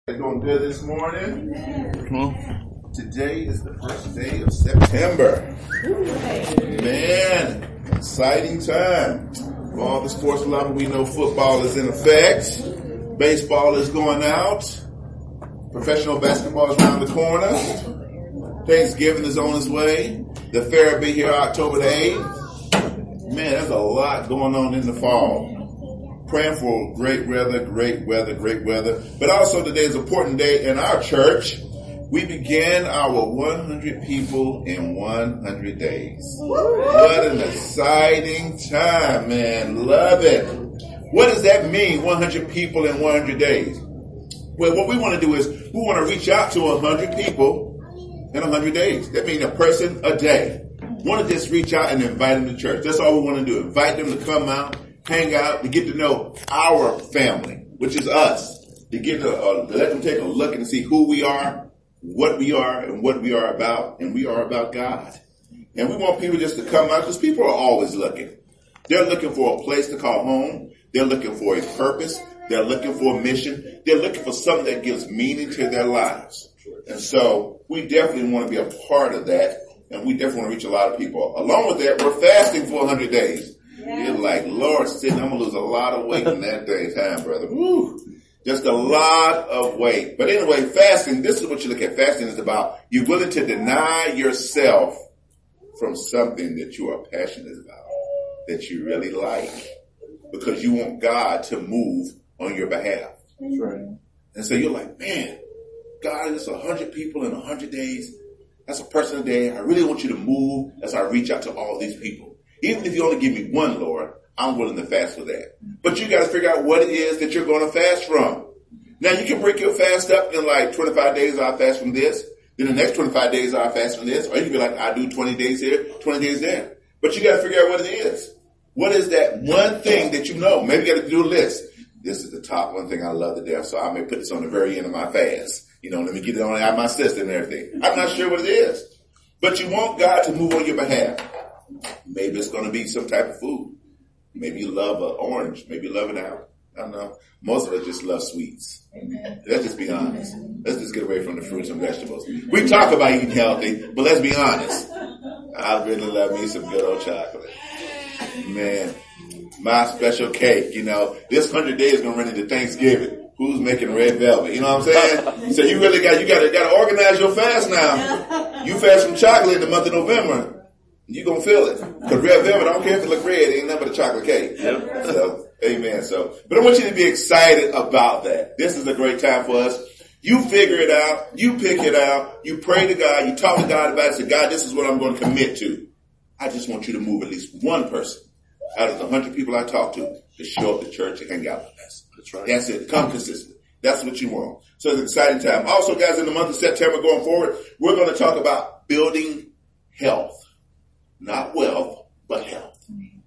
Doing good this morning. Today is the first day of September. Man, exciting time. For all the sports lovers, we know football is in effect. Baseball is going out. Professional basketball is around the corner. Thanksgiving is on its way. The fair will be here October the 8th. Man, there's a lot going on in the fall. Praying for great weather. But also today is an important day in our church. We began our 100 people in 100 days. What an exciting time, man. Love it. What does that mean, 100 people in 100 days? Well, what we want to do is we want to reach out to 100 people in 100 days. That means a person a day. We want to just reach out and invite them to church. That's all we want to do. Invite them to come out, hang out, to get to know our family, which is us. To get to let them take a look and see who we are, what we are, and what we are about. And we are about God. And we want people just to come out because people are always looking. They're looking for a place to call home. They're looking for a purpose. They're looking for a mission. They're looking for something that gives meaning to their lives. And so we definitely want to be a part of that. And we definitely want to reach a lot of people. Along with that, we're fasting for 100 days. You're like, Lord, I'm going to lose a lot of weight in that day's time, brother. Woo. Just a lot of weight. But anyway, fasting, this is what you look at. Fasting is about you're willing to deny yourself from something that you are passionate about, that you really like, because you want God to move on your behalf. That's right. And so you're like, man, God, it's 100 people in 100 days. That's a person a day. I really want you to move as I reach out to all these people. Even if you only give me one, Lord, I'm willing to fast for that. But you got to figure out what it is that you're going to fast from. Now, you can break your fast up in like 25 days, I'll fast from this. Then the next 25 days, I'll fast from this. Or you can be like, I do 20 days here, 20 days there. But you got to figure out what it is. What is that one thing that you know? Maybe you got to do a list. This is the top one thing I love to do, so I may put this on the very end of my fast. Let me get it on out of my system and everything. I'm not sure what it is. But you want God to move on your behalf. Maybe it's going to be some type of food. Maybe you love an orange. Maybe you love an apple. I don't know. Most of us just love sweets. Amen. Let's just be honest. Let's just get away from the fruits and vegetables. We talk about eating healthy, but let's be honest. I really love me some good old chocolate. Man, my special cake, this 100 days is going to run into Thanksgiving. Who's making red velvet? You know what I'm saying? So you really got to organize your fast now. You fast from chocolate in the month of November. You're going to feel it. Because red velvet, I don't care if it look red, it ain't nothing but a chocolate cake. Yep. So, amen. But I want you to be excited about that. This is a great time for us. You figure it out. You pick it out. You pray to God. You talk to God about it. Say, God, this is what I'm going to commit to. I just want you to move at least one person out of the 100 people I talk to show up to church and hang out with us. That's right. That's it. Come consistent. That's what you want. So it's an exciting time. Also, guys, in the month of September going forward, we're going to talk about building health. Not wealth, but health.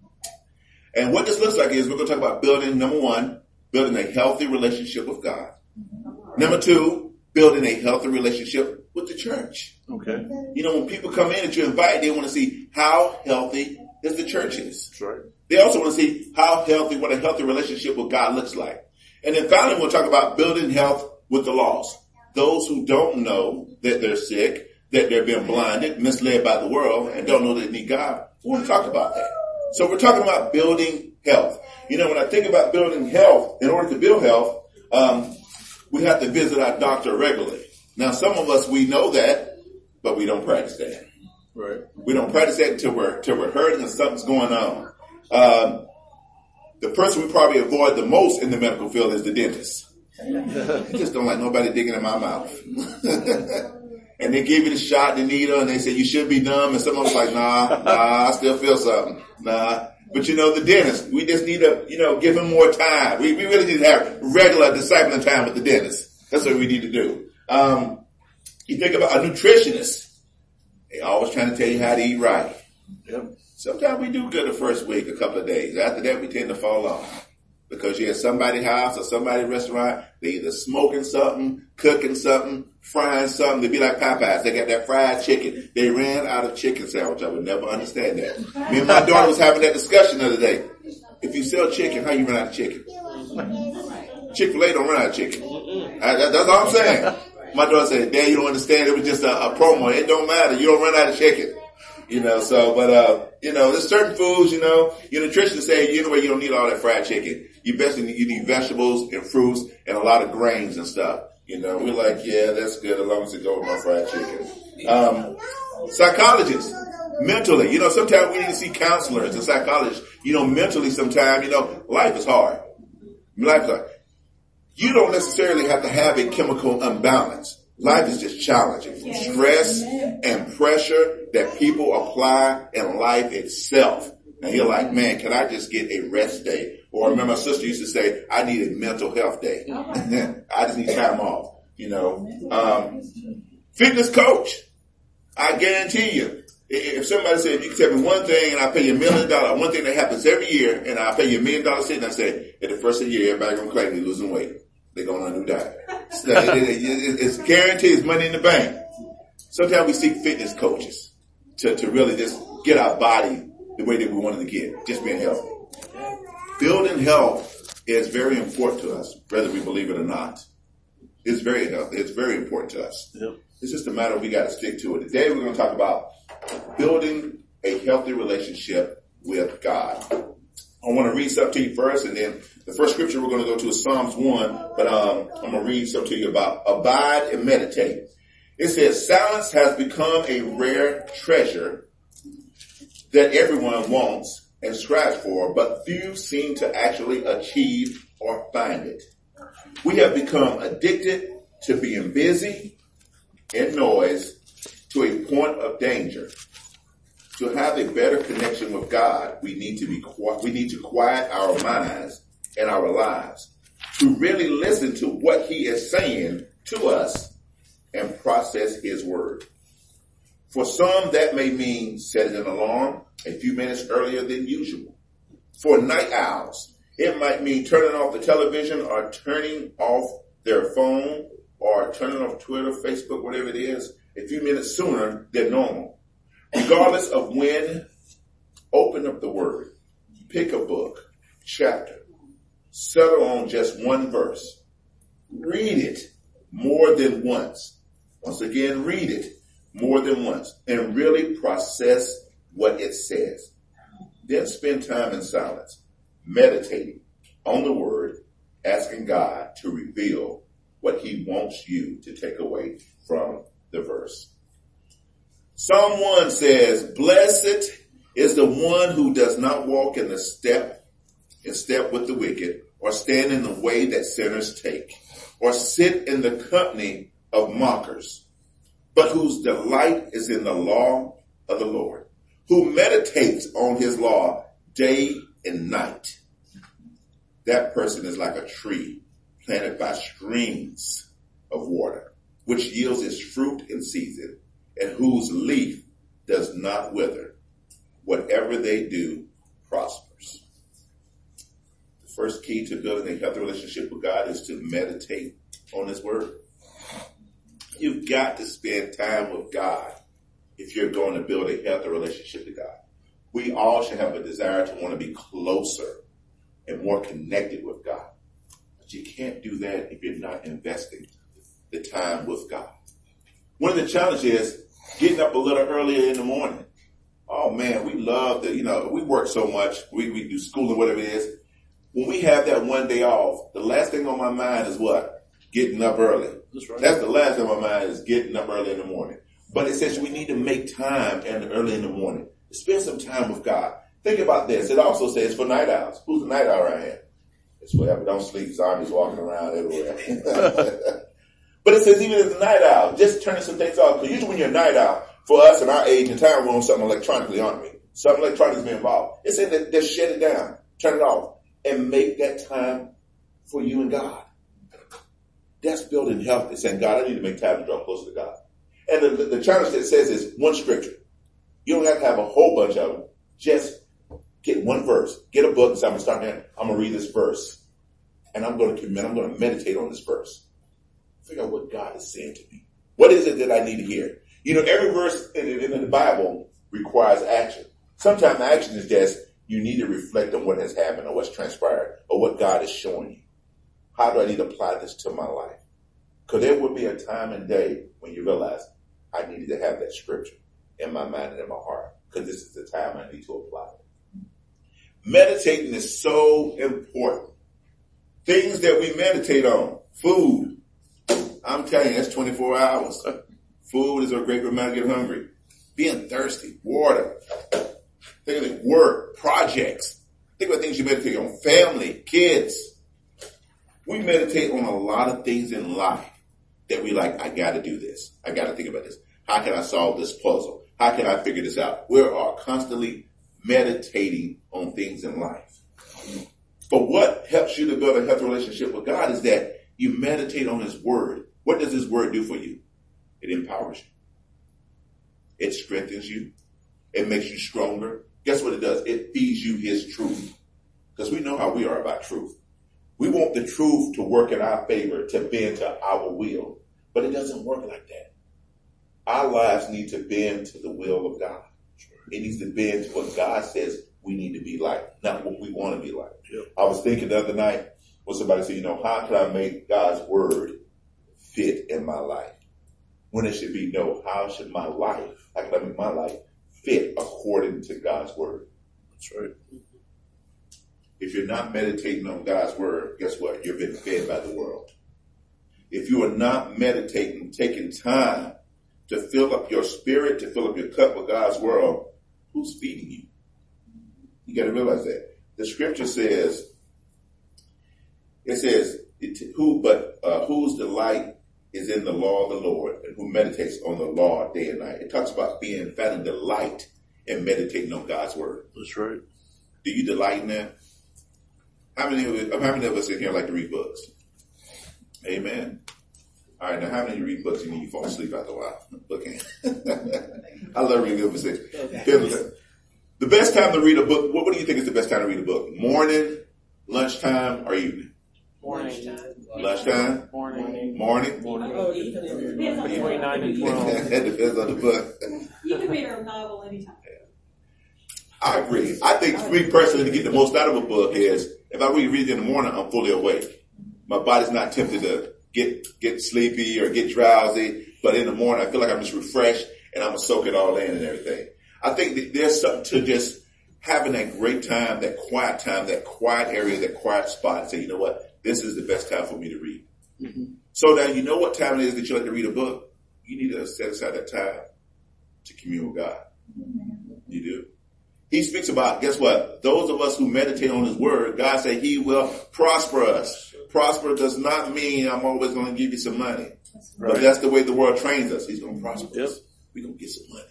And what this looks like is we're going to talk about building, number one, building a healthy relationship with God. Number two, building a healthy relationship with the church. Okay. When people come in that you invite, they want to see how healthy is the church is. That's right. They also want to see what a healthy relationship with God looks like. And then finally, we'll talk about building health with the lost. Those who don't know that they're sick, that they're being blinded, misled by the world, and don't know they need God. We want to talk about that. So we're talking about building health. When I think about building health, in order to build health, we have to visit our doctor regularly. Now, some of us, we know that, but we don't practice that. Right. We don't practice that until we're hurting and something's going on. The person we probably avoid the most in the medical field is the dentist. I just don't like nobody digging in my mouth. And they give you the shot, the needle, and they say you should be dumb. And someone's like, nah, I still feel something. Nah. But the dentist, we just need to, give him more time. We really need to have regular discipling time with the dentist. That's what we need to do. You think about a nutritionist. They always trying to tell you how to eat right. Yep. Sometimes we do good the first week, a couple of days. After that, we tend to fall off. Because you're at somebody's house or somebody's restaurant, they either smoking something, cooking something, frying something. They be like Popeyes. They got that fried chicken. They ran out of chicken sandwich. I would never understand that. Me and my daughter was having that discussion the other day. If you sell chicken, how you run out of chicken? Chick-fil-A don't run out of chicken. That's all I'm saying. My daughter said, Dad, you don't understand. It was just a promo. It don't matter. You don't run out of chicken. There's certain foods, your nutritionists say, you don't need all that fried chicken. You need vegetables and fruits and a lot of grains and stuff. We're like, yeah, that's good as long as it goes with my fried chicken. Psychologists, mentally, sometimes we need to see counselors and psychologists. Mentally sometimes, life is hard. Life is hard. You don't necessarily have to have a chemical imbalance. Life is just challenging from stress and pressure that people apply in life itself. And you're like, man, can I just get a rest day? Or I remember my sister used to say, I need a mental health day. I just need time off, Fitness coach. I guarantee you, if somebody said, if you can tell me one thing and I pay you $1 million, one thing that happens every year and I pay you $1 million sitting, I say, at the first of the year, everybody gonna claim you're losing weight. They're going on a new diet. It's guaranteed. It's money in the bank. Sometimes we seek fitness coaches to really just get our body the way that we wanted to get, just being healthy. Building health is very important to us, whether we believe it or not. It's very healthy. It's very important to us. Yep. It's just a matter of we got to stick to it. Today we're going to talk about building a healthy relationship with God. I want to read something to you first, and then the first scripture we're going to go to is Psalms 1, but I'm going to read something to you about abide and meditate. It says, silence has become a rare treasure that everyone wants and strives for, but few seem to actually achieve or find it. We have become addicted to being busy and noise to a point of danger. To have a better connection with God, we need to quiet our minds and our lives to really listen to what he is saying to us and process his word. For some, that may mean setting an alarm a few minutes earlier than usual. For night owls, it might mean turning off the television or turning off their phone or turning off Twitter, Facebook, whatever it is, a few minutes sooner than normal. Regardless of when, open up the word, pick a book, chapter, settle on just one verse, read it more than once. Once again, read it more than once and really process what it says. Then spend time in silence, meditating on the word, asking God to reveal what he wants you to take away from the verse. Psalm 1 says, blessed is the one who does not walk in step with the wicked, or stand in the way that sinners take, or sit in the company of mockers, but whose delight is in the law of the Lord, who meditates on his law day and night. That person is like a tree planted by streams of water, which yields its fruit in season, and whose leaf does not wither. Whatever they do prospers. The first key to building a healthy relationship with God is to meditate on his word. You've got to spend time with God if you're going to build a healthy relationship with God. We all should have a desire to want to be closer and more connected with God. But you can't do that if you're not investing the time with God. One of the challenges is getting up a little earlier in the morning. Oh man, we love that, we work so much. We do school and whatever it is. When we have that one day off, the last thing on my mind is what? Getting up early. That's right. That's the last thing on my mind is getting up early in the morning. But it says we need to make time early in the morning. Spend some time with God. Think about this. It also says for night owls. Who's the night owl around here? It's whatever. Don't sleep. Zombies walking around everywhere. But it says even as a night owl, just turning some things off. Because usually when you're a night owl, for us in our age and time, we're on something electronically, aren't we? Something electronically is involved. It said that just shut it down, turn it off, and make that time for you and God. That's building health. It's saying, God, I need to make time to draw closer to God. And the challenge that says is one scripture. You don't have to have a whole bunch of them. Just get one verse. Get a book and say, I'm going to read this verse. And I'm going to meditate on this verse. Figure out what God is saying to me. What is it that I need to hear? Every verse in the Bible requires action. Sometimes action is just you need to reflect on what has happened or what's transpired or what God is showing you. how do I need to apply this to my life? Because there will be a time and day when you realize I needed to have that scripture in my mind and in my heart, because this is the time I need to apply it. Meditating is so important. Things that we meditate on, food. I'm telling you, that's 24 hours. Food is a great reminder to get hungry. Being thirsty, water. Think of work, projects. Think about things you meditate on. Family, kids. We meditate on a lot of things in life that we like, I got to do this. I got to think about this. How can I solve this puzzle? How can I figure this out? We are constantly meditating on things in life. But what helps you to build a healthy relationship with God is that you meditate on his word. What does his word do for you? It empowers you. It strengthens you. It makes you stronger. Guess what it does? It feeds you his truth. Because we know how we are about truth. We want the truth to work in our favor, to bend to our will. But it doesn't work like that. Our lives need to bend to the will of God. It needs to bend to what God says we need to be like, not what we want to be like. Yep. I was thinking the other night when somebody said, how can I make God's word fit in my life? When it should be, no, how can I make my life fit according to God's word? That's right. If you're not meditating on God's word, guess what? You're being fed by the world. If you are not meditating, taking time to fill up your spirit, to fill up your cup with God's word, who's feeding you? You got to realize that. The scripture says, whose delight is in the law of the Lord, and who meditates on the law day and night. It talks about finding delight in meditating on God's word. That's right. Do you delight in that? How many of us in here like to read books? Amen. All right, now how many of you read books and you fall asleep after a while? Looking. I love reading books. The best time to read a book, what do you think is the best time to read a book? Morning, lunchtime, or evening? Morning. Lunchtime? Morning. Oh, evening. Between 9 and 12. That depends on the book. You can read a novel anytime. I agree. I think for me personally, to get the most out of a book is if I read it in the morning, I'm fully awake. My body's not tempted to get sleepy or get drowsy, but in the morning I feel like I'm just refreshed and I'm gonna soak it all in and everything. I think that there's something to just having that great time, that quiet area, that quiet spot, and say, you know what, this is the best time for me to read. Mm-hmm. So now you know what time it is that you like to read a book. You need to set aside that time to commune with God. Mm-hmm. You do. He speaks about, guess what? Those of us who meditate on his word, God said he will prosper us. Prosper does not mean I'm always going to give you some money. Right. But that's the way the world trains us. He's going to prosper us. We're going to get some money.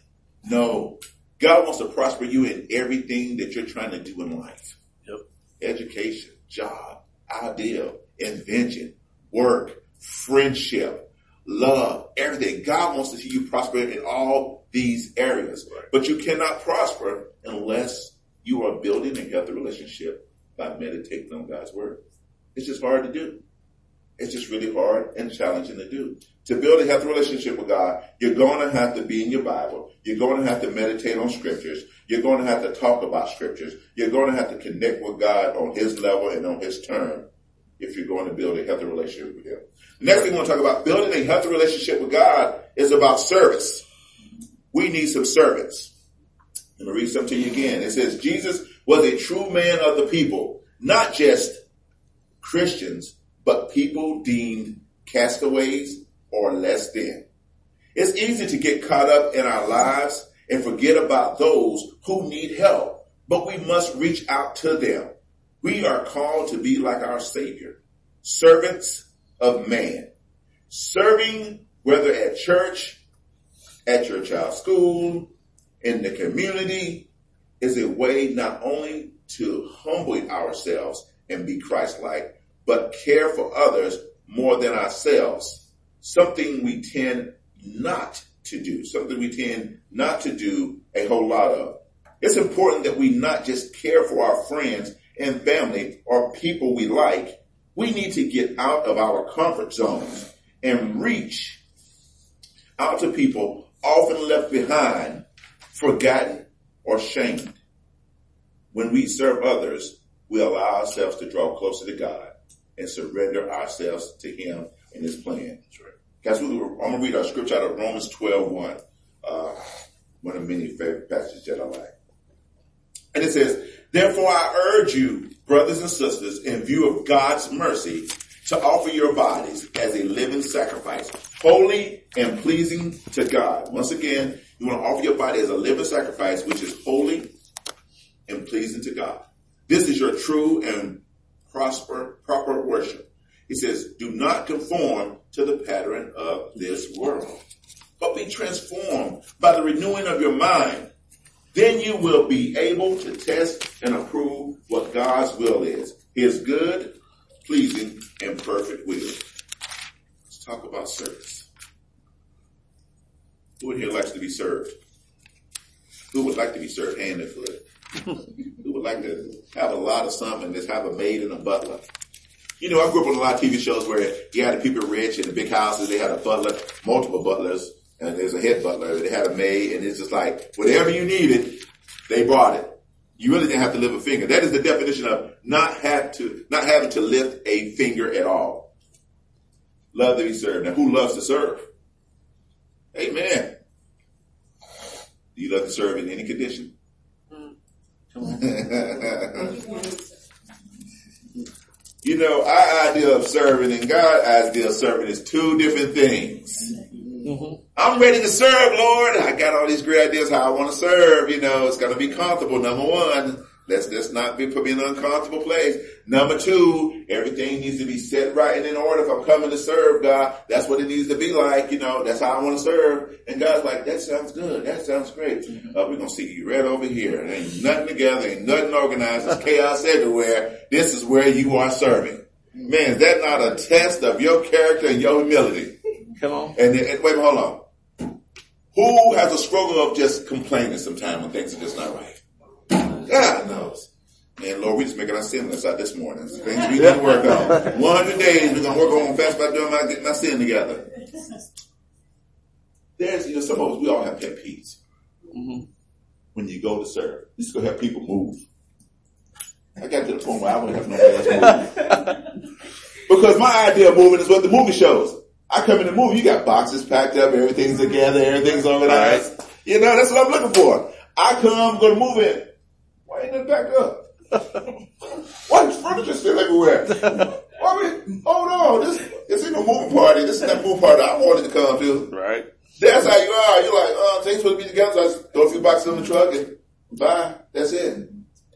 No. God wants to prosper you in everything that you're trying to do in life. Yep. Education, job, ideal, invention, work, friendship, love, everything. God wants to see you prosper in all these areas. Right. But you cannot prosper unless you are building a healthy relationship by meditating on God's word. It's just hard to do. It's just really hard and challenging to do. To build a healthy relationship with God, you're going to have to be in your Bible. You're going to have to meditate on scriptures. You're going to have to talk about scriptures. You're going to have to connect with God on his level and on his term if you're going to build a healthy relationship with him. The next thing we want to talk about, building a healthy relationship with God, is about service. We need some servants. Let me read something to you again. It says, Jesus was a true man of the people, not just Christians, but people deemed castaways or less than. It's easy to get caught up in our lives and forget about those who need help, but we must reach out to them. We are called to be like our Savior, servants of man, serving whether at church, at your child's school, in the community, is a way not only to humble ourselves and be Christ-like, but care for others more than ourselves. Something we tend not to do a whole lot of. It's important that we not just care for our friends and family or people we like. We need to get out of our comfort zones and reach out to people often left behind, forgotten, or shamed. When we serve others, we allow ourselves to draw closer to God and surrender ourselves to him and his plan. Guys, I'm going to read our scripture out of Romans 12:1. One of many favorite passages that I like. And it says, therefore I urge you, brothers and sisters, in view of God's mercy, to offer your bodies as a living sacrifice, holy and pleasing to God. Once again, you want to offer your body as a living sacrifice, which is holy and pleasing to God. This is your true and proper worship. He says, do not conform to the pattern of this world, but be transformed by the renewing of your mind. Then you will be able to test and approve what God's will is, his good, pleasing, and perfect will. Let's talk about service. Who in here likes to be served? Who would like to be served? Hand and foot. Who would like to have a lot of something and just have a maid and a butler? You know, I grew up on a lot of TV shows where you had the people rich in the big houses, they had a butler, multiple butlers, and there's a head butler, they had a maid, and it's just like, whatever you needed, they brought it. You really didn't have to lift a finger. That is the definition of not having to lift a finger at all. Love to be served. Now, who loves to serve? Amen. Do you love to serve in any condition? You know, our idea of serving and God's idea of serving is two different things. Mm-hmm. I'm ready to serve, Lord. I got all these great ideas how I want to serve. You know, it's going to be comfortable. Number one, let's not put me in an uncomfortable place. Number two, everything needs to be set right and in order. If I'm coming to serve God, that's what it needs to be like. You know, that's how I want to serve. And God's like, that sounds good. That sounds great. We're going to see you right over here. There ain't nothing together. Ain't nothing organized. There's chaos everywhere. This is where you are serving. Man, is that not a test of your character and your humility? Come on. And wait, hold on. Who has a struggle of just complaining sometimes when things are just not right? God knows. Man, Lord, we just making our sin list out this morning. It's things we need to work on. 100 days we're going to work on fast by doing getting my sin together. There's, you know, some of us, we all have pet peeves. Mm-hmm. When you go to serve, you just go have people move. I got to the point where I wouldn't have nobody else move. Because my idea of moving is what the movie shows. I come in the movie, you got boxes packed up, everything's together, everything's organized. You know, that's what I'm looking for. I come, go to move in. Why ain't it packed up? Why is furniture still everywhere? Hold on, this ain't no moving party. This is that moving party I wanted to come to. Right. That's how you are. You're like, things supposed to be together, so I just throw a few boxes in the truck and bye. That's it.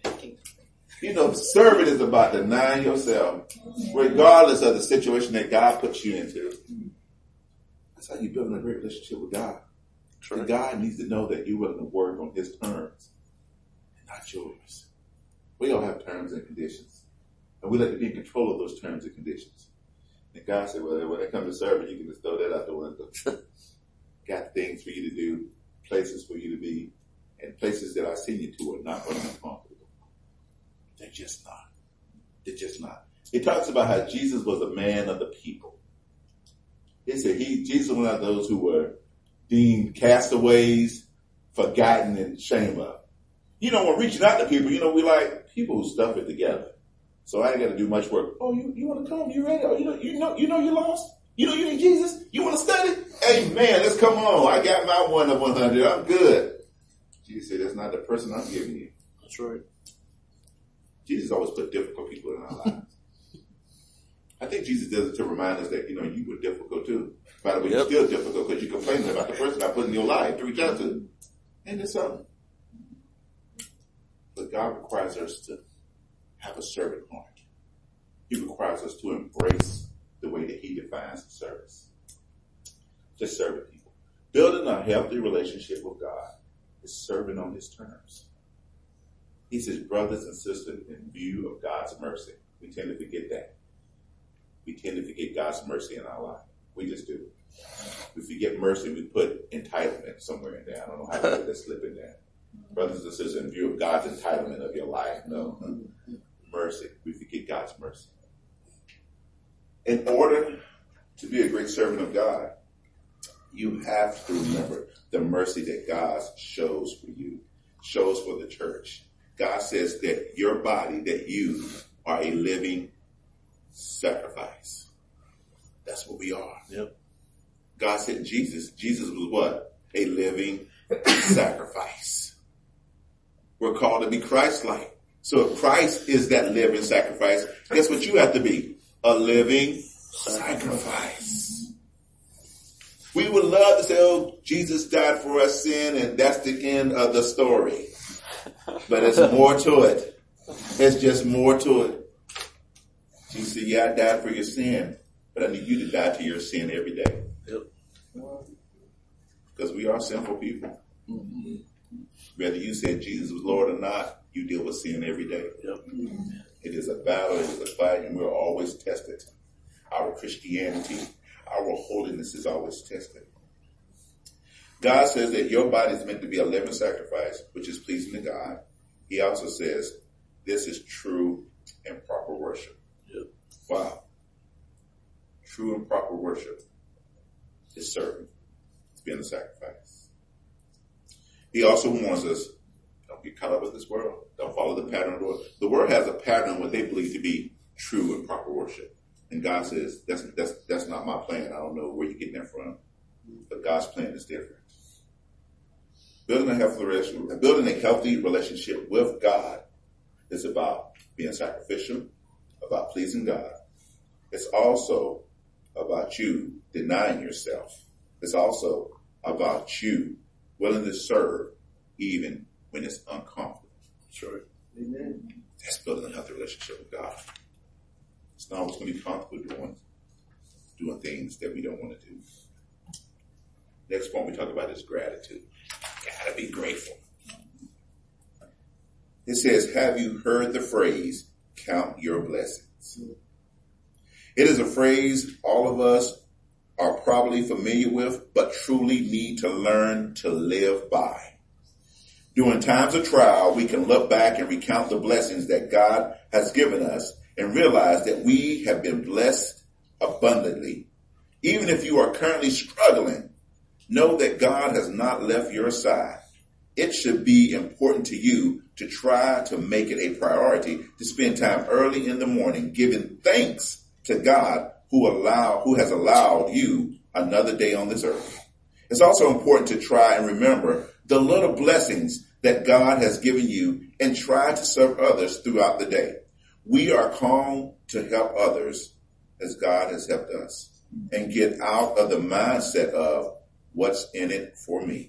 You know, serving is about denying yourself, regardless of the situation that God puts you into. That's how you build a great relationship with God. Sure. And God needs to know that you're willing to work on his terms, and not yours. We all have terms and conditions, and we like to be in control of those terms and conditions. And God said, well, when it comes to serving, you can just throw that out the window. Got things for you to do, places for you to be, and places that I send you to are not going to be comfortable. They're just not. They're just not. It talks about how Jesus was a man of the people. It said Jesus was one of those who were deemed castaways, forgotten, and shamed of. You know, when reaching out to people, you know, we like people who stuff it together. So I ain't got to do much work. Oh, you want to come? You ready? Oh, you know you're lost? You know you need Jesus? You want to study? Hey, man, let's come on. I got my 1 of 100. I'm good. Jesus said, that's not the person I'm giving you. That's right. Jesus always put difficult people in our lives. I think Jesus does it to remind us that, you know, you were difficult too. By the way, you're still difficult because you're complaining about the person I put in your life to reach out to. And there's something. But God requires us to have a servant heart. He requires us to embrace the way that he defines service. Just serving people. Building a healthy relationship with God is serving on his terms. He says, brothers and sisters, in view of God's mercy. We tend to forget that. We tend to forget God's mercy in our life. We just do. We forget mercy. We put entitlement somewhere in there. I don't know how to let that slip in there. Brothers and sisters, in view of God's entitlement of your life. No. Mercy. We forget God's mercy. In order to be a great servant of God, you have to remember the mercy that God shows for you, shows for the church. God says that your body, that you are a living sacrifice. That's what we are. Yep. God sent Jesus. Jesus was what? A living sacrifice. We're called to be Christ-like. So if Christ is that living sacrifice, guess what you have to be? A living sacrifice. We would love to say, oh, Jesus died for our sin, and that's the end of the story. But it's more to it. It's just more to it. Jesus said, yeah, I died for your sin, but I need you to die to your sin every day. Yep. Because we are sinful people. Mm-hmm. Whether you said Jesus was Lord or not, you deal with sin every day. Yep. It is a battle, it is a fight, and we're always tested. Our Christianity, our holiness is always tested. God says that your body is meant to be a living sacrifice, which is pleasing to God. He also says this is true and proper worship. Yep. Wow. True and proper worship is serving. It's being a sacrifice. He also warns us, don't get caught up with this world. Don't follow the pattern of the world. The world has a pattern of what they believe to be true and proper worship. And God says, that's not my plan. I don't know where you're getting that from. But God's plan is different. Building a healthy relationship with God is about being sacrificial, about pleasing God. It's also about you denying yourself. It's also about you willing to serve even when it's uncomfortable. Sure. Amen. That's building a healthy relationship with God. It's not always going to be comfortable doing things that we don't want to do. Next point we talk about is gratitude. Gotta be grateful. It says, have you heard the phrase, count your blessings? It is a phrase all of us are probably familiar with, but truly need to learn to live by. During times of trial, we can look back and recount the blessings that God has given us and realize that we have been blessed abundantly. Even if you are currently struggling, know that God has not left your side. It should be important to you to try to make it a priority to spend time early in the morning giving thanks to God who has allowed you another day on this earth. It's also important to try and remember the little blessings that God has given you and try to serve others throughout the day. We are called to help others as God has helped us and get out of the mindset of what's in it for me.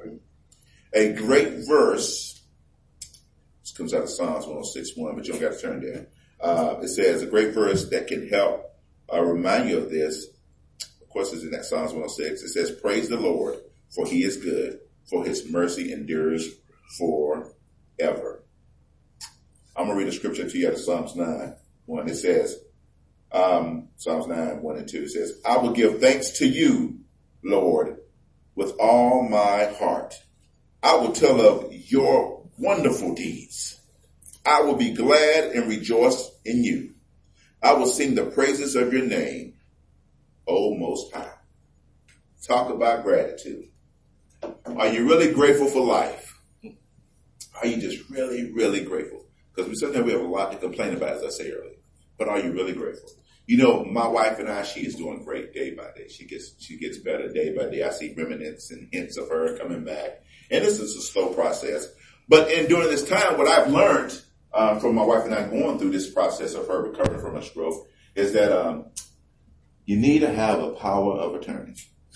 A great verse, this comes out of Psalms 106:1, but you don't got to turn there. It says a great verse that can help remind you of this. Of course, it's in that Psalms 106. It says, praise the Lord, for he is good, for his mercy endures forever. I'm going to read a scripture to you out of Psalms 9:1. It says, Psalms 9:1 and 2. It says, I will give thanks to you, Lord, with all my heart. I will tell of your wonderful deeds. I will be glad and rejoice in you. I will sing the praises of your name, O Most High. Talk about gratitude. Are you really grateful for life? Are you just really, really grateful? Because sometimes we have a lot to complain about, as I say earlier. But are you really grateful? You know, my wife and I, she is doing great day by day. She gets better day by day. I see remnants and hints of her coming back. And this is a slow process. But during this time, what I've learned from my wife and I going through this process of her recovering from a stroke is that you need to have a power of attorney.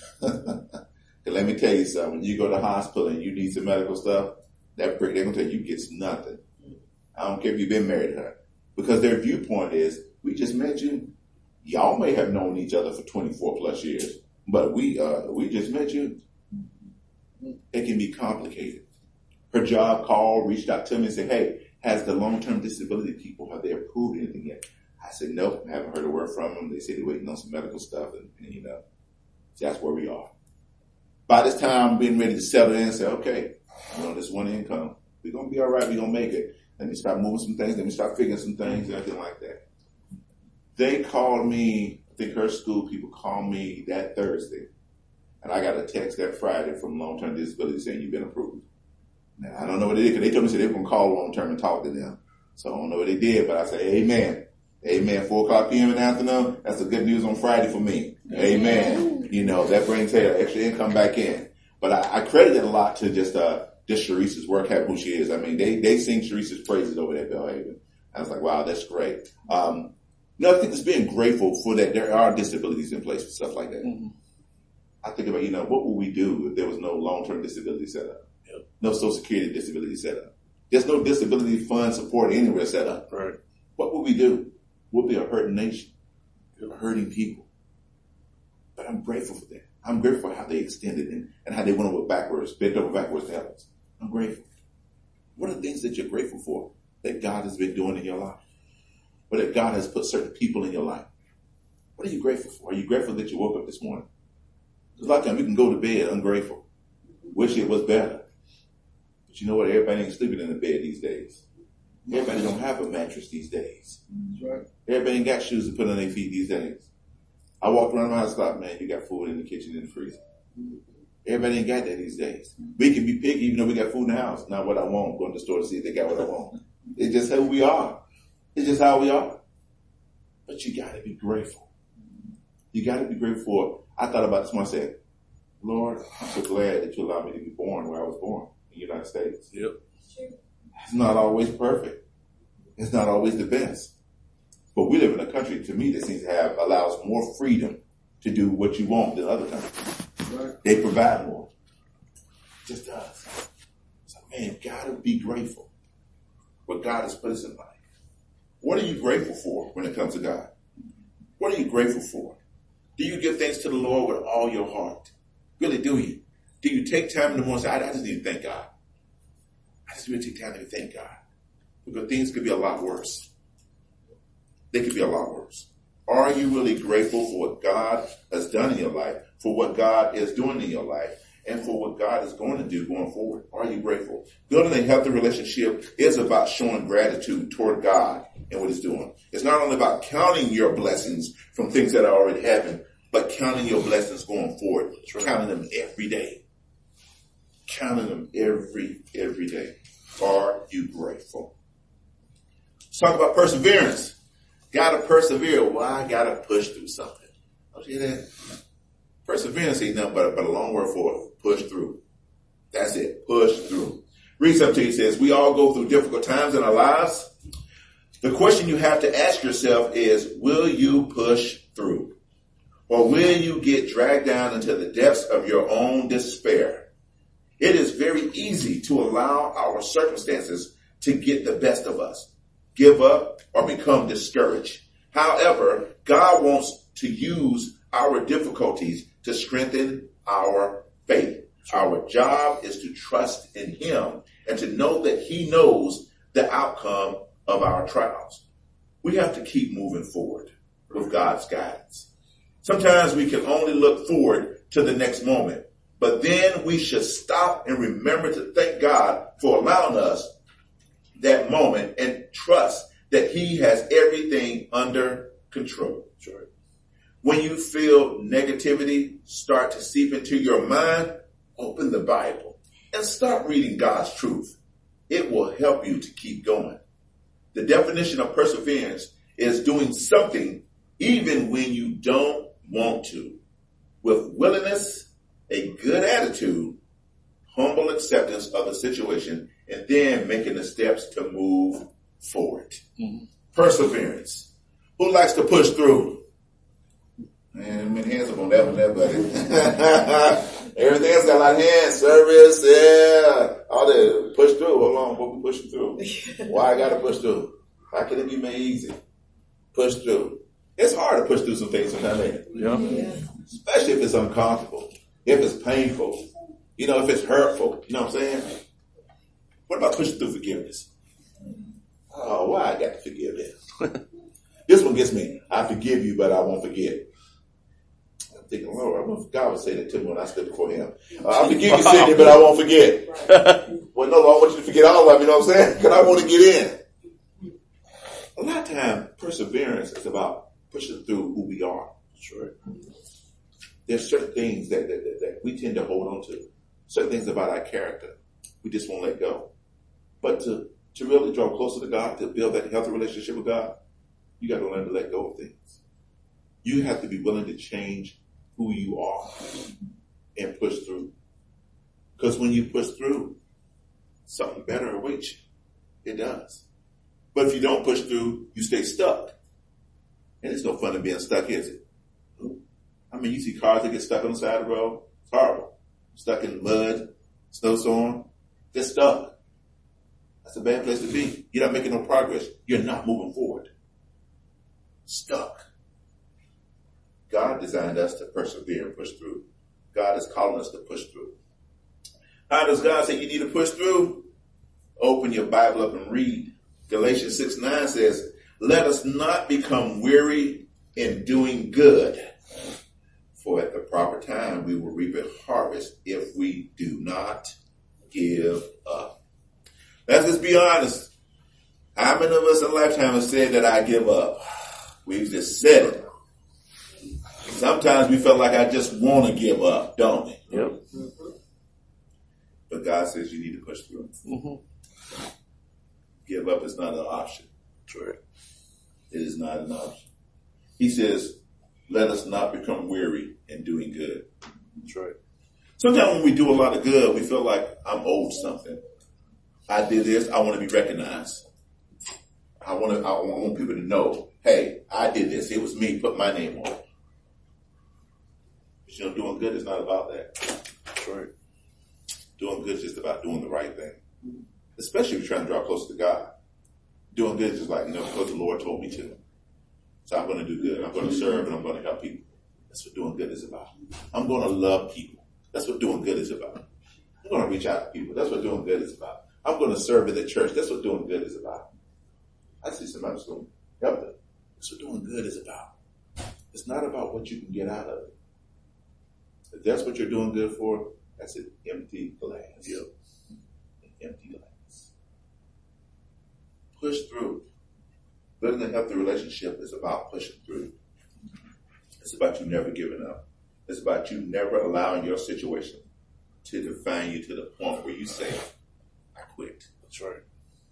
Let me tell you something. When you go to the hospital and you need some medical stuff, they're going to tell you gets nothing. I don't care if you've been married to her. Because their viewpoint is, we just met you. Y'all may have known each other for 24 plus years, but we just met you. It can be complicated. Her job called, reached out to me and said, hey, has the long-term disability people, have they approved anything yet? I said, nope, haven't heard a word from them. They said they're waiting on some medical stuff and you know, that's where we are. By this time, I'm being ready to settle in and say, okay, you know, this one income. We're going to be all right. We're going to make it. Let me start moving some things. Let me start figuring some things and everything like that. They called me, I think her school people called me that Thursday. And I got a text that Friday from long-term disability saying you've been approved. Now, I don't know what they did because they told me they were going to call long-term and talk to them. So I don't know what they did, but I said, amen. Amen. 4 o'clock p.m. in the afternoon. That's the good news on Friday for me. Amen. You know, that brings her extra income back in. But I credit it a lot to just Sharice's work, who she is. I mean, they sing Sharice's praises over there at Belhaven. I was like, wow, that's great. I think it's being grateful for that there are disabilities in place and stuff like that. Mm-hmm. I think about, what would we do if there was no long-term disability set up? Yep. No Social Security disability set up. There's no disability fund support anywhere set up. Right. What would we do? We'll be a hurting nation. We're hurting people. But I'm grateful for that. I'm grateful for how they extended and how they went bent over backwards to help us. I'm grateful. What are the things that you're grateful for that God has been doing in your life? Or that God has put certain people in your life? What are you grateful for? Are you grateful that you woke up this morning? Because a lot of times we can go to bed ungrateful. Wish it was better. But you know what? Everybody ain't sleeping in the bed these days. Everybody don't have a mattress these days. That's right. Everybody ain't got shoes to put on their feet these days. I walked around my house and thought, man, you got food in the kitchen and the freezer. Everybody ain't got that these days. We can be picky even though we got food in the house. Not what I want. Go to the store to see if they got what I want. It's just who we are. It's just how we are. But you got to be grateful. You got to be grateful for. I thought about this when I said, Lord, I'm so glad that you allowed me to be born where I was born in the United States. Yep. It's not always perfect. It's not always the best. But we live in a country, to me, that seems to allows more freedom to do what you want than other countries. Right. They provide more. It just does. So, man, gotta be grateful for what God has put us in life. What are you grateful for when it comes to God? What are you grateful for? Do you give thanks to the Lord with all your heart? Really, do you? Do you take time in the morning and say, I just need to thank God? I just need to take time to thank God. Because things could be a lot worse. They could be a lot worse. Are you really grateful for what God has done in your life, for what God is doing in your life, and for what God is going to do going forward? Are you grateful? Building a healthy relationship is about showing gratitude toward God and what He's doing. It's not only about counting your blessings from things that already happened, but counting your blessings going forward. Counting them every day. Counting them every day. Are you grateful? Let's talk about perseverance. Gotta persevere. Why? Gotta push through something. Don't you hear that? Perseverance ain't nothing but a long word for push through. That's it. Push through. Read something to you. It says, we all go through difficult times in our lives. The question you have to ask yourself is, will you push through? Or will you get dragged down into the depths of your own despair? It is very easy to allow our circumstances to get the best of us, give up, or become discouraged. However, God wants to use our difficulties to strengthen our faith. Our job is to trust in Him and to know that He knows the outcome of our trials. We have to keep moving forward with God's guidance. Sometimes we can only look forward to the next moment, but then we should stop and remember to thank God for allowing us that moment and trust that He has everything under control. Sure. When you feel negativity start to seep into your mind, open the Bible and start reading God's truth. It will help you to keep going. The definition of perseverance is doing something even when you don't want to, with willingness, a good attitude, humble acceptance of the situation, and then making the steps to move forward. Mm-hmm. Perseverance. Who likes to push through? Man, many hands up on that one there, buddy. Everything else got a lot of hands. Service, yeah. All that. Push through. Hold on, what we pushing through? Why I gotta push through? How can it be made easy? Push through. It's hard to push through some things sometimes, ain't it? Yeah. Especially if it's uncomfortable. If it's painful. You know, if it's hurtful. You know what I'm saying? What about pushing through forgiveness? Oh, why I got to forgive this? This one gets me. I forgive you, but I won't forget. I'm thinking, Lord, God would say that to me when I stood before Him. I forgive you, Sydney, but I won't forget. Well, no, Lord, I want you to forget all of it, you know what I'm saying? Because I want to get in. A lot of time, perseverance is about pushing through who we are. Sure. There's certain things that we tend to hold on to. Certain things about our character. We just won't let go. But to really draw closer to God, to build that healthy relationship with God, You got to learn to let go of things. You have to be willing to change who you are and push through. Because when you push through, something better awaits you. It does. But if you don't push through, you stay stuck. And it's no fun in being stuck, is it? I mean, you see cars that get stuck on the side of the road. It's horrible. Stuck in mud, snowstorm. They're stuck. That's a bad place to be. You're not making no progress. You're not moving forward. Stuck. God designed us to persevere and push through. God is calling us to push through. How does God say you need to push through? Open your Bible up and read. Galatians 6:9 says, let us not become weary in doing good, for at the proper time we will reap a harvest if we do not give up. Let's just be honest. How many of us in a lifetime have said that I give up? We've just said it. Sometimes we feel like I just want to give up, don't we? Yep. But God says you need to push through. Mm-hmm. Give up is not an option. True. It is not an option. He says, let us not become weary in doing good. That's right. Sometimes when we do a lot of good, we feel like I'm owed something. I did this. I want to be recognized. I want people to know, hey, I did this. It was me. Put my name on it. But you know, doing good is not about that. That's right. Doing good is just about doing the right thing. Especially if you're trying to draw closer to God. Doing good is just like, because the Lord told me to. So I'm going to do good. I'm going to serve and I'm going to help people. That's what doing good is about. I'm going to love people. That's what doing good is about. I'm going to reach out to people. That's what doing good is about. I'm going to serve in the church. That's what doing good is about. I see somebody who's going to help them. That's what doing good is about. It's not about what you can get out of it. If that's what you're doing good for, that's an empty glass. Yep. An empty glass. Push through. Building a healthy relationship is about pushing through. It's about you never giving up. It's about you never allowing your situation to define you to the point where you say, I quit. That's right.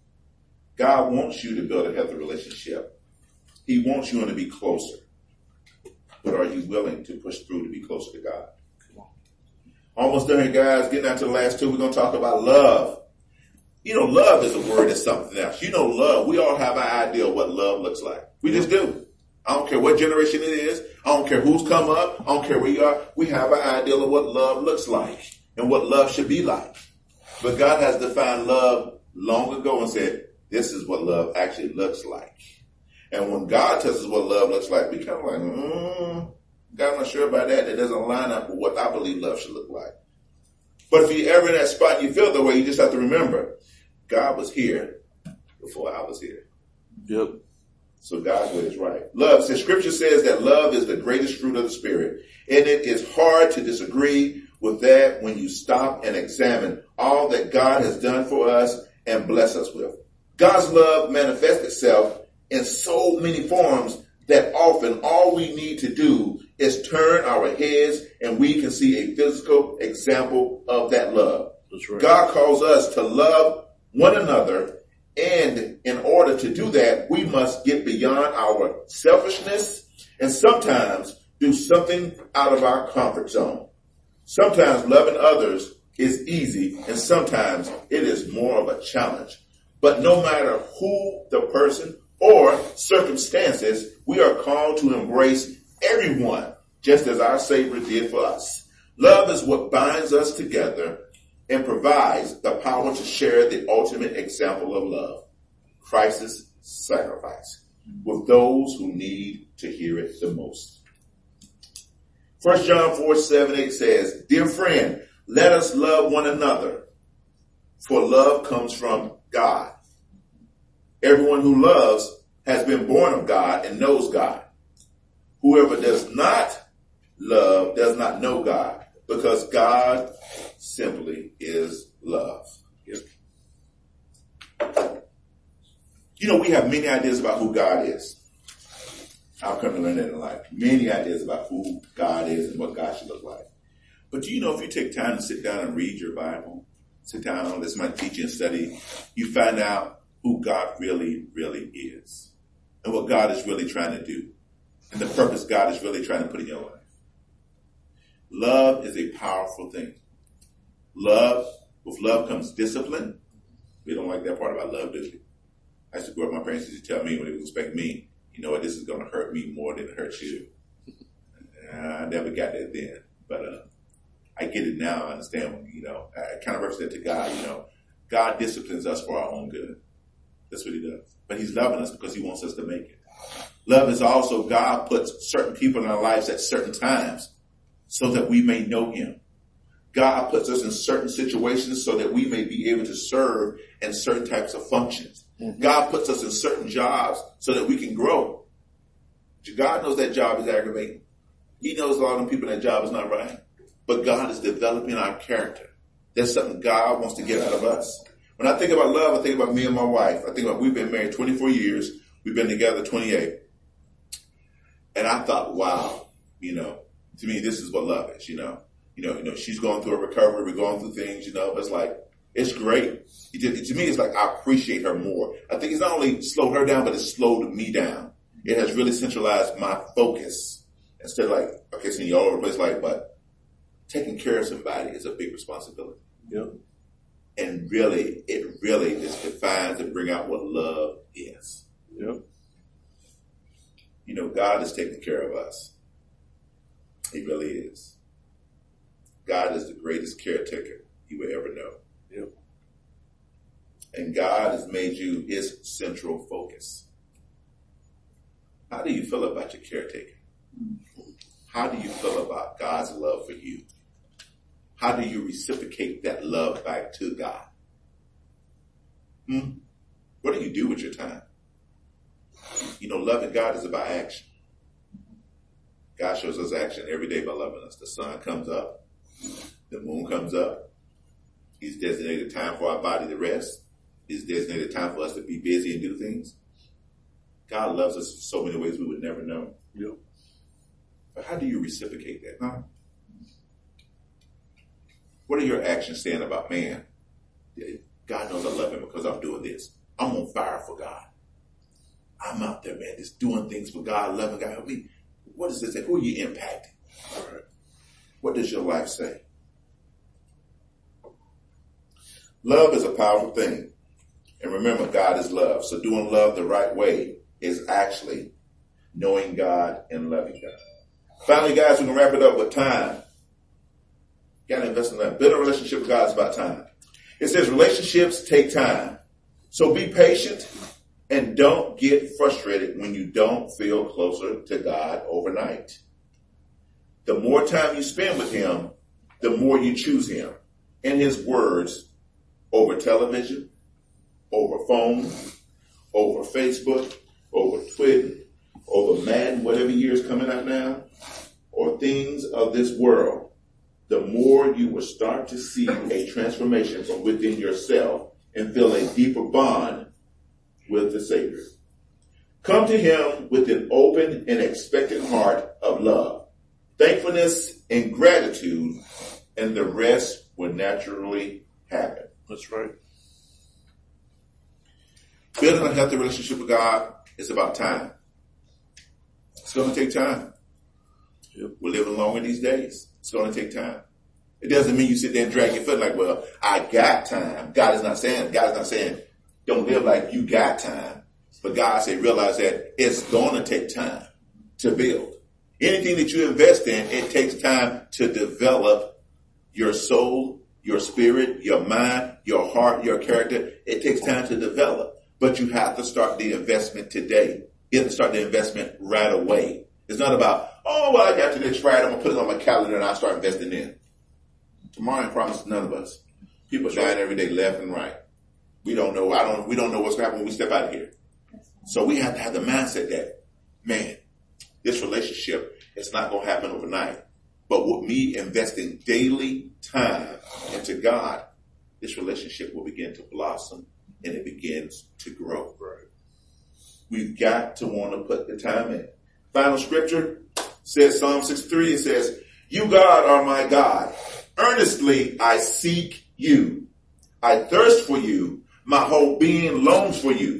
God wants you to build a healthy relationship. He wants you to be closer. But are you willing to push through to be closer to God? Come on. Almost done here, guys. Getting out to the last two, we're going to talk about love. You know, love is a word that's something else. You know, love, we all have an idea of what love looks like. We just do. I don't care what generation it is. I don't care who's come up. I don't care where you are. We have an idea of what love looks like and what love should be like. But God has defined love long ago and said, this is what love actually looks like. And when God tells us what love looks like, we kind of like, God, I'm not sure about that. It doesn't line up with what I believe love should look like. But if you're ever in that spot and you feel the way, you just have to remember, God was here before I was here. Yep. So God's way is right. Love, says scripture says that love is the greatest fruit of the spirit. And it is hard to disagree with that when you stop and examine all that God has done for us and bless us with. God's love manifests itself in so many forms that often all we need to do is turn our heads and we can see a physical example of that love. That's right. God calls us to love one another, and in order to do that, we must get beyond our selfishness and sometimes do something out of our comfort zone. Sometimes loving others is easy and sometimes it is more of a challenge. But no matter who the person or circumstances, we are called to embrace everyone just as our Savior did for us. Love is what binds us together and provides the power to share the ultimate example of love, Christ's sacrifice, with those who need to hear it the most. 1 John 4:7-8 says, Dear friend, let us love one another, for love comes from God. Everyone who loves has been born of God and knows God. Whoever does not love does not know God, because God simply is love. Yep. You know, we have many ideas about who God is. I've come to learn that in life. Many ideas about who God is and what God should look like. But do you know if you take time to sit down and read your Bible, sit down and listen to my teaching and study, you find out who God really, really is. and what God is really trying to do and the purpose God is really trying to put in your life. Love is a powerful thing. With love comes discipline. We don't like that part about love, do we? I used to grow up, my parents used to tell me when they would expect me, you know what, this is going to hurt me more than it hurts you. I never got that then, but I get it now. I understand, you know, I kind of represent to God, you know, God disciplines us for our own good. That's what he does. But he's loving us because he wants us to make it. Love is also God puts certain people in our lives at certain times so that we may know him. God puts us in certain situations so that we may be able to serve in certain types of functions. Mm-hmm. God puts us in certain jobs so that we can grow. God knows that job is aggravating. He knows a lot of people in that job is not right. But God is developing our character. That's something God wants to get out of us. When I think about love, I think about me and my wife. I think about we've been married 24 years. We've been together 28. And I thought, wow, you know, to me, this is what love is, you know. You know, she's going through a recovery. We're going through things, you know. But it's like, it's great. To me, it's like I appreciate her more. I think it's not only slowed her down, but it's slowed me down. It has really centralized my focus. Instead of like, okay, so you're all over the place, like, but taking care of somebody is a big responsibility. Yep. And really, it really just defines and bring out what love is. Yep. You know, God is taking care of us. He really is. God is the greatest caretaker you will ever know. Yep. And God has made you his central focus. How do you feel about your caretaker? How do you feel about God's love for you? How do you reciprocate that love back to God? What do you do with your time? You know, loving God is about action. God shows us action every day by loving us. The sun comes up. The moon comes up. He's designated time for our body to rest. He's designated time for us to be busy and do things. God loves us in so many ways we would never know. Yep. But how do you reciprocate that? Huh? What are your actions saying about, man, God knows I love him because I'm doing this. I'm on fire for God. I'm out there, man, just doing things for God, loving God. I mean, what is this? Who are you impacting? All right. What does your life say? Love is a powerful thing. And remember, God is love. So doing love the right way is actually knowing God and loving God. Finally, guys, we're going to wrap it up with time. You got to invest in that. Build a relationship with God is about time. It says relationships take time. So be patient and don't get frustrated when you don't feel closer to God overnight. The more time you spend with him, the more you choose him and his words over television, over phone, over Facebook, over Twitter, over Madden, whatever year is coming out now, or things of this world, the more you will start to see a transformation from within yourself and feel a deeper bond with the Savior. Come to him with an open and expectant heart of love, thankfulness, and gratitude, and the rest will naturally happen. That's right. Building a healthy relationship with God is about time. It's going to take time. Yep. We're living longer these days. It's going to take time. It doesn't mean you sit there and drag your foot like, well, I got time. God is not saying don't live like you got time. But God said, realize that it's going to take time to build. Anything that you invest in, it takes time to develop your soul, your spirit, your mind, your heart, your character. It takes time to develop. But you have to start the investment today. You have to start the investment right away. It's not about, oh, well, I got to this Friday. I'm going to put it on my calendar and I'll start investing in. Tomorrow, I promise none of us. People dying every day left and right. We don't know. We don't know what's going to happen when we step out of here. So we have to have the mindset that, man, this relationship, it's not going to happen overnight. But with me investing daily time into God, this relationship will begin to blossom and it begins to grow. Right. We've got to want to put the time in. Final scripture says, Psalm 63, it says, you, God, are my God. Earnestly I seek you. I thirst for you. My whole being longs for you.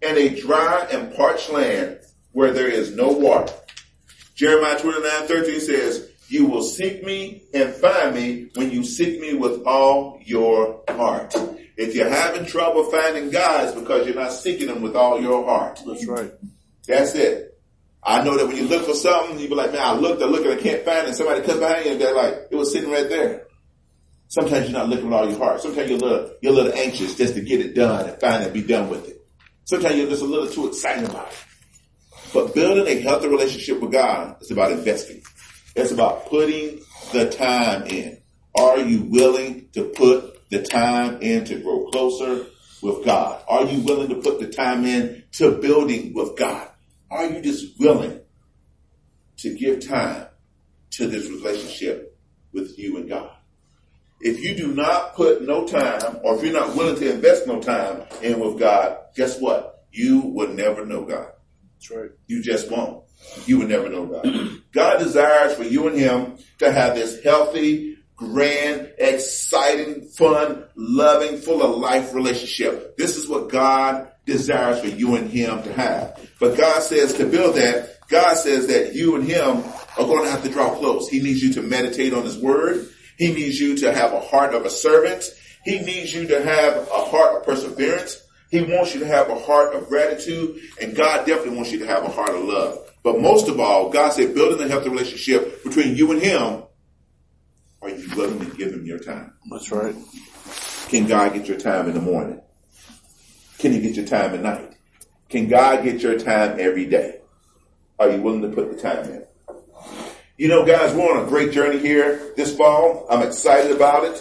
and a dry and parched land where there is no water. Jeremiah 29:13 says, you will seek me and find me when you seek me with all your heart. If you're having trouble finding God, it's because you're not seeking him with all your heart. That's right. That's it. I know that when you look for something, you be like, man, I looked, I can't find it. And somebody comes behind you and they're like, it was sitting right there. Sometimes you're not looking with all your heart. Sometimes you're a little anxious just to get it done and find it and be done with it. Sometimes you're just a little too excited about it. But building a healthy relationship with God is about investing. It's about putting the time in. Are you willing to put the time in to grow closer with God? Are you willing to put the time in to building with God? Are you just willing to give time to this relationship with you and God? If you do not put no time, or if you're not willing to invest no time in with God, guess what? You will never know God. That's right. You just won't. You will never know God. God desires for you and him to have this healthy, grand, exciting, fun, loving, full of life relationship. This is what God desires for you and him to have. But God says to build that, God says that you and him are going to have to draw close. He needs you to meditate on his word. He needs you to have a heart of a servant. He needs you to have a heart of perseverance. He wants you to have a heart of gratitude, and God definitely wants you to have a heart of love. But most of all, God said building a healthy relationship between you and him, are you willing to give him your time? That's right. Can God get your time in the morning? Can he get your time at night? Can God get your time every day? Are you willing to put the time in? You know, guys, we're on a great journey here this fall. I'm excited about it.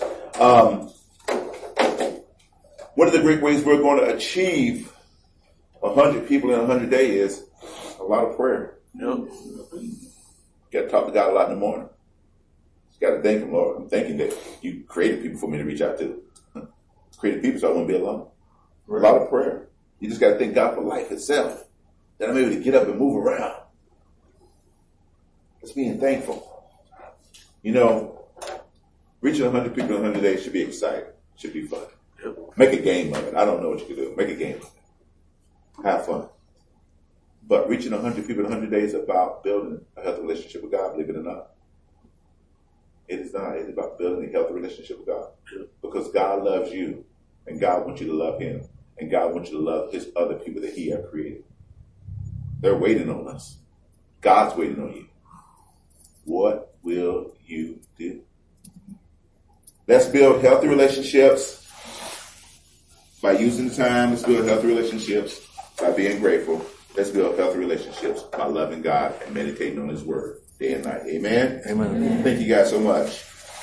One of the great ways we're going to achieve 100 people in 100 days is a lot of prayer. Yep. Got to talk to God a lot in the morning. Just got to thank him, Lord. I'm thanking that you created people for me to reach out to. Created people so I wouldn't be alone. Right. A lot of prayer. You just got to thank God for life itself. That I'm able to get up and move around. It's being thankful. You know, reaching 100 people in 100 days should be exciting. Should be fun. Yep. Make a game of it. I don't know what you can do. Make a game of it. Have fun. But reaching 100 people in 100 days is about building a healthy relationship with God, believe it or not. It is not. It's about building a healthy relationship with God. Yep. Because God loves you, and God wants you to love him, and God wants you to love his other people that he has created. They're waiting on us. God's waiting on you. What will you do? Let's build healthy relationships by using the time. Let's build healthy relationships by being grateful. Let's build healthy relationships by loving God and meditating on his word day and night. Amen? Amen. Thank you guys so much.